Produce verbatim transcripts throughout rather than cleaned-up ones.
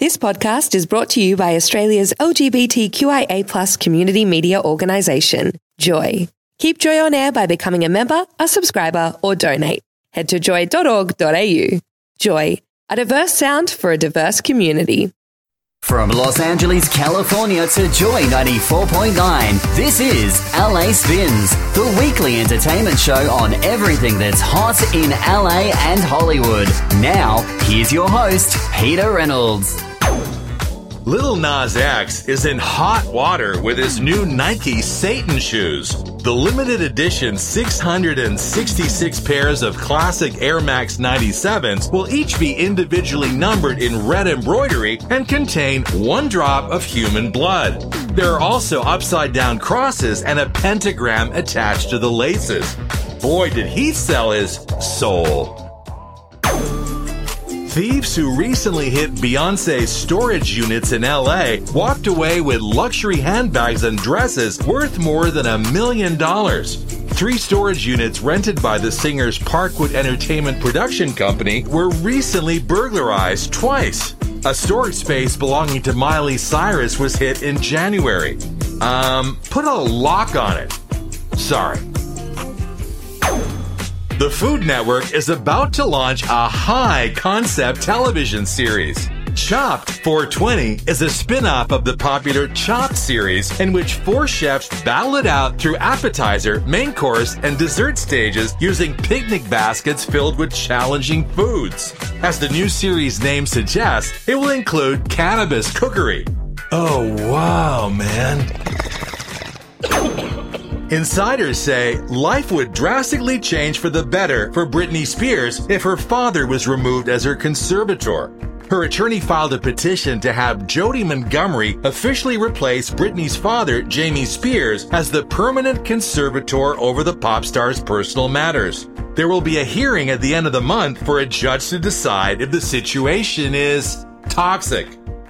This podcast is brought to you by Australia's L G B T Q I A plus community media organisation, Joy. Keep Joy on air by becoming a member, a subscriber, or donate. Head to joy dot org dot a u. Joy, a diverse sound for a diverse community. From Los Angeles, California to Joy ninety-four point nine, this is L A Spins, the weekly entertainment show on everything that's hot in L A and Hollywood. Now, here's your host, Peter Reynolds. Lil Nas X is in hot water with his new Nike Satan shoes. The limited edition six hundred sixty-six pairs of classic Air Max ninety-sevens will each be individually numbered in red embroidery and contain one drop of human blood. There are also upside-down crosses and a pentagram attached to the laces. Boy, did he sell his soul. Thieves who recently hit Beyoncé's storage units in L A walked away with luxury handbags and dresses worth more than a million dollars. Three storage units rented by the singer's Parkwood Entertainment production company were recently burglarized twice. A storage space belonging to Miley Cyrus was hit in January. Um, put a lock on it. Sorry. The Food Network is about to launch a high-concept television series. Chopped four twenty is a spin-off of the popular Chopped series in which four chefs battle it out through appetizer, main course, and dessert stages using picnic baskets filled with challenging foods. As the new series name suggests, it will include cannabis cookery. Oh, wow, man. Insiders say life would drastically change for the better for Britney Spears if her father was removed as her conservator. Her attorney filed a petition to have Jody Montgomery officially replace Britney's father, Jamie Spears, as the permanent conservator over the pop star's personal matters. There will be a hearing at the end of the month for a judge to decide if the situation is toxic.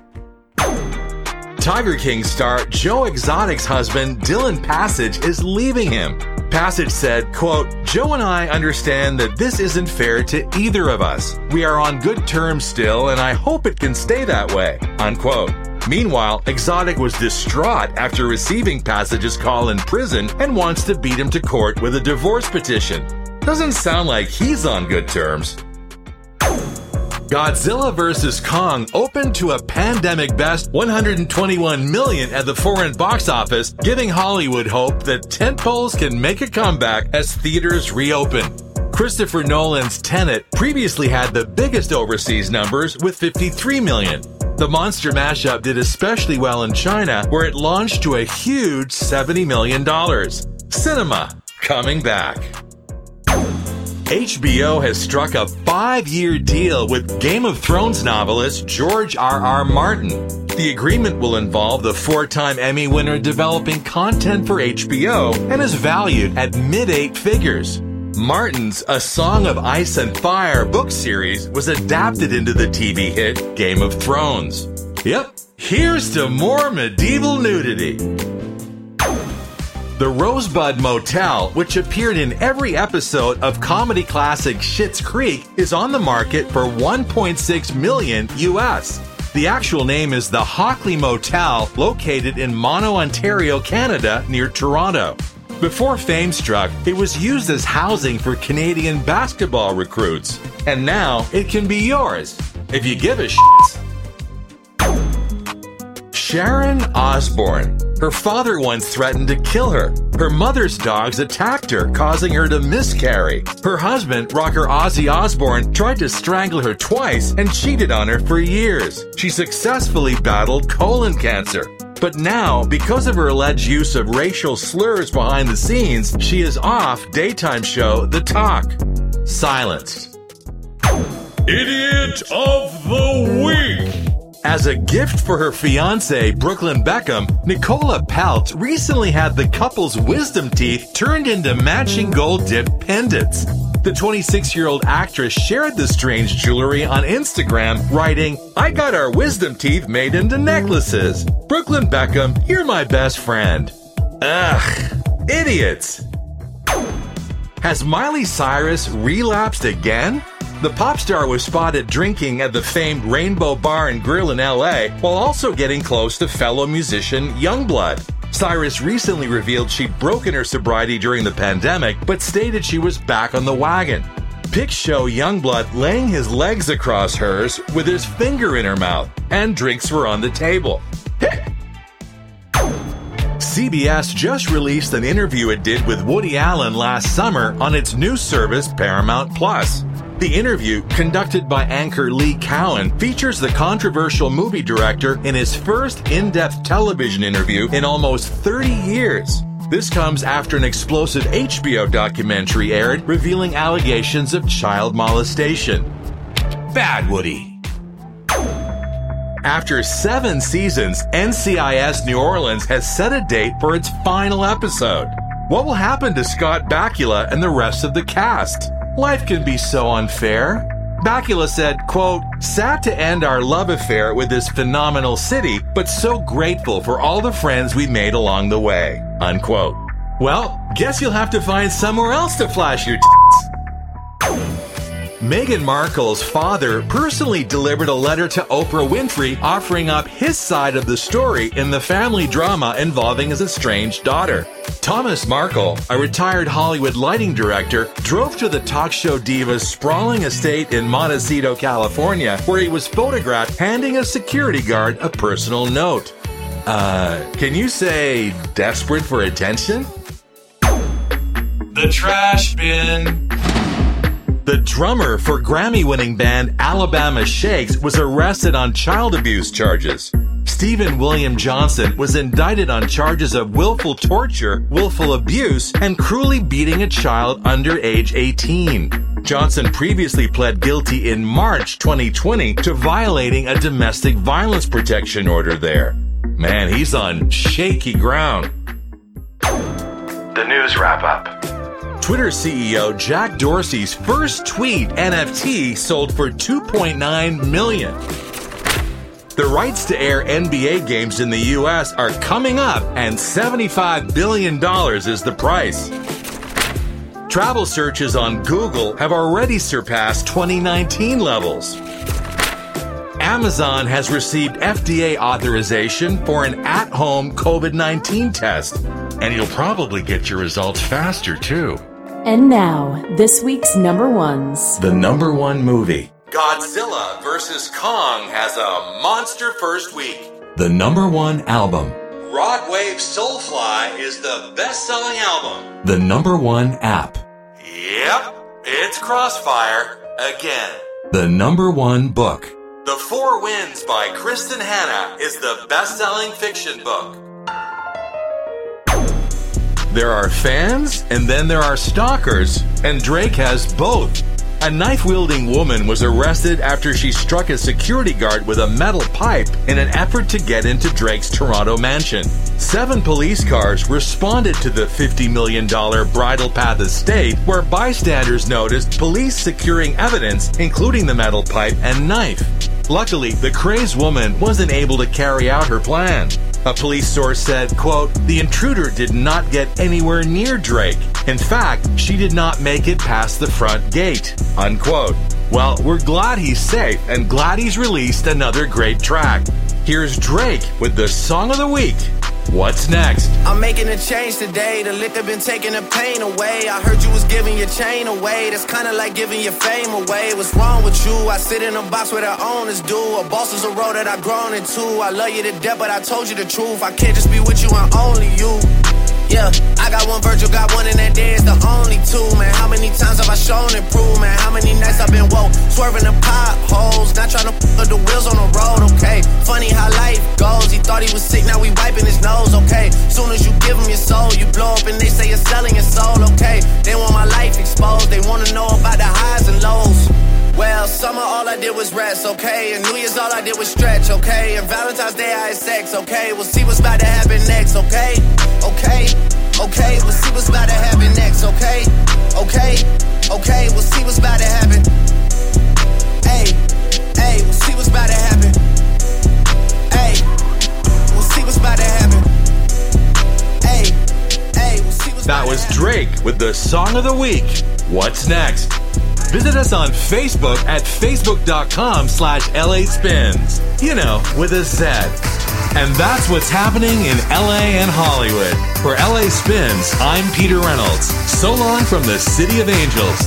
Tiger King star Joe Exotic's husband, Dylan Passage, is leaving him. Passage said, quote, "Joe and I understand that this isn't fair to either of us. We are on good terms still, and I hope it can stay that way," unquote. Meanwhile, Exotic was distraught after receiving Passage's call in prison and wants to beat him to court with a divorce petition. Doesn't sound like he's on good terms. Godzilla versus. Kong opened to a pandemic best one hundred twenty-one million dollars at the foreign box office, giving Hollywood hope that tentpoles can make a comeback as theaters reopen. Christopher Nolan's Tenet previously had the biggest overseas numbers with fifty-three million dollars. The monster mashup did especially well in China, where it launched to a huge seventy million dollars. Cinema coming back. H B O has struck a five-year deal with Game of Thrones novelist George R R. Martin. The agreement will involve the four-time Emmy winner developing content for H B O and is valued at mid-eight figures. Martin's A Song of Ice and Fire book series was adapted into the T V hit Game of Thrones. Yep, here's to more medieval nudity. The Rosebud Motel, which appeared in every episode of comedy classic Schitt's Creek, is on the market for one point six million dollars U S. The actual name is the Hockley Motel, located in Mono, Ontario, Canada, near Toronto. Before fame struck, it was used as housing for Canadian basketball recruits. And now it can be yours, if you give a shit. Sharon Osbourne. Her father once threatened to kill her. Her mother's dogs attacked her, causing her to miscarry. Her husband, rocker Ozzy Osbourne, tried to strangle her twice and cheated on her for years. She successfully battled colon cancer. But now, because of her alleged use of racial slurs behind the scenes, she is off daytime show The Talk. Silenced. Idiot of the Week. As a gift for her fiancé, Brooklyn Beckham, Nicola Peltz recently had the couple's wisdom teeth turned into matching gold-dipped pendants. The twenty-six-year-old actress shared the strange jewelry on Instagram, writing, "I got our wisdom teeth made into necklaces. Brooklyn Beckham, you're my best friend." Ugh, idiots. Has Miley Cyrus relapsed again? The pop star was spotted drinking at the famed Rainbow Bar and Grill in L A while also getting close to fellow musician Yungblud. Cyrus recently revealed she'd broken her sobriety during the pandemic, but stated she was back on the wagon. Pics show Yungblud laying his legs across hers with his finger in her mouth, and drinks were on the table. C B S just released an interview it did with Woody Allen last summer on its new service Paramount Plus. The interview, conducted by anchor Lee Cowan, features the controversial movie director in his first in-depth television interview in almost thirty years. This comes after an explosive H B O documentary aired revealing allegations of child molestation. Bad Woody. After seven seasons, N C I S New Orleans has set a date for its final episode. What will happen to Scott Bakula and the rest of the cast? Life can be so unfair. Bakula said, quote, sad to end our love affair with this phenomenal city, but so grateful for all the friends we made along the way, unquote. Well, guess you'll have to find somewhere else to flash your tits. Meghan Markle's father personally delivered a letter to Oprah Winfrey offering up his side of the story in the family drama involving his estranged daughter. Thomas Markle, a retired Hollywood lighting director, drove to the talk show diva's sprawling estate in Montecito, California, where he was photographed handing a security guard a personal note. Uh, can you say desperate for attention? The trash bin. The drummer for Grammy-winning band Alabama Shakes was arrested on child abuse charges. Stephen William Johnson was indicted on charges of willful torture, willful abuse, and cruelly beating a child under age eighteen. Johnson previously pled guilty in March twenty twenty to violating a domestic violence protection order there. Man, he's on shaky ground. The news wrap-up. Twitter C E O Jack Dorsey's first tweet N F T sold for two point nine million dollars. The rights to air N B A games in the U S are coming up, and seventy-five billion dollars is the price. Travel searches on Google have already surpassed twenty nineteen levels. Amazon has received F D A authorization for an at-home COVID nineteen test, and you'll probably get your results faster, too. And now, this week's number ones. The number one movie. Godzilla versus Kong has a monster first week. The number one album. Rodwave Soulfly is the best-selling album. The number one app. Yep, it's Crossfire again. The number one book. The Four Winds by Kristen Hanna is the best-selling fiction book. There are fans, and then there are stalkers, and Drake has both. A knife-wielding woman was arrested after she struck a security guard with a metal pipe in an effort to get into Drake's Toronto mansion. Seven police cars responded to the fifty million dollars Bridle Path estate, where bystanders noticed police securing evidence, including the metal pipe and knife. Luckily, the crazed woman wasn't able to carry out her plan. A police source said, quote, the intruder did not get anywhere near Drake. In fact, she did not make it past the front gate, unquote. Well, we're glad he's safe and glad he's released another great track. Here's Drake with the Song of the Week. What's next? I'm making a change today. The liquor been taking the pain away. I heard you was giving your chain away. That's kinda like giving your fame away. What's wrong with you? I sit in a box where the owners do. A boss is a road that I've grown into. I love you to death, but I told you the truth. I can't just be with you and only you. Yeah, I got one Virgil, got one, and that day is the only two, man. How many times have I shown and proved, man? How many nights I've been woke, swerving the potholes, not trying to put the wheels on the road, okay? Funny how life goes, he thought he was sick, now we wiping his nose, okay? Soon as you give him your soul, you blow up and they say you're selling your soul, okay? They want my life exposed, they wanna know about the highs and lows. Well, summer all I did was rest, okay? And New Year's all I did was stretch, okay? And Valentine's Day I had sex, okay? We'll see what's about to happen next, okay? Okay, okay, we'll see what's about to happen next, okay? Okay, okay, we'll see what's about to happen. Hey, hey, we'll see what's about to happen. Hey, we'll see what's about to happen. Hey, hey, we'll see what's about to happen. That was Drake with the Song of the Week. What's next? Visit us on Facebook at facebook.com slash LA Spins. You know, with a Z. And that's what's happening in L A and Hollywood. For L A Spins, I'm Peter Reynolds. So long from the City of Angels.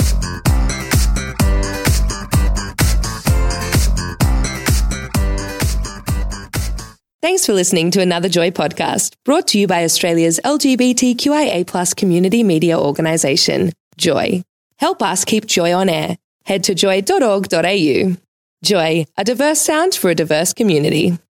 Thanks for listening to another Joy podcast, brought to you by Australia's L G B T Q I A plus community media organisation, Joy. Help us keep Joy on air. Head to joy dot org dot a u. Joy, a diverse sound for a diverse community.